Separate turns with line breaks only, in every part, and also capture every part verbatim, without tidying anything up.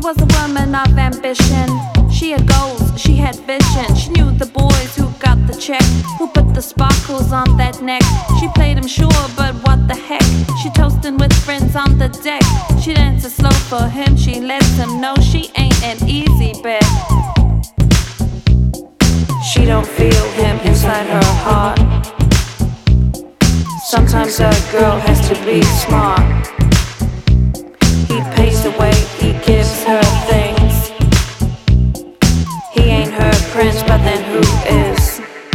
was a woman of ambition. She had goals, she had vision. She knew the boys who got the check, who put the sparkles on that neck. She played him sure, but what the heck. She toasting with friends on the deck. She dances slow for him, she lets him know she ain't an easy bet. She don't feel him inside her heart. Sometimes a girl has to be smart. He pays the way, he gives her things. He ain't her prince, but then who is?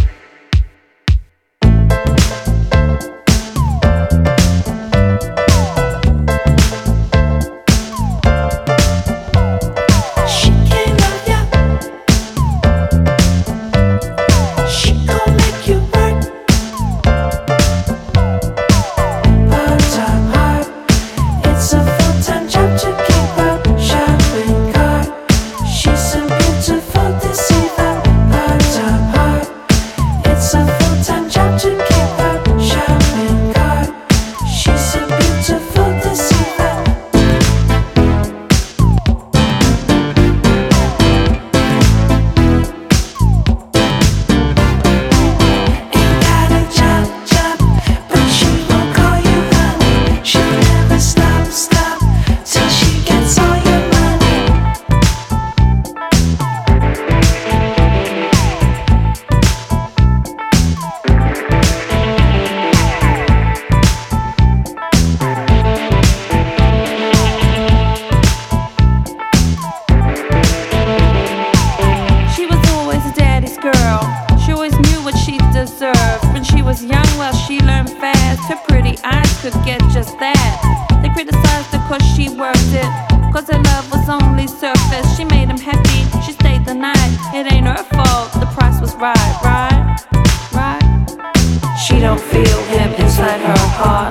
When she was young, well, she learned fast. Her pretty eyes could get just that. They criticized her cause she worked it, cause her love was only surface. She made him happy, she stayed the night. It ain't her fault, the price was right, right, right. She don't feel him inside her heart.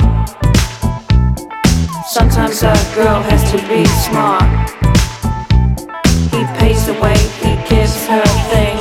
Sometimes a girl has to be smart. He pays the way, he gives her things.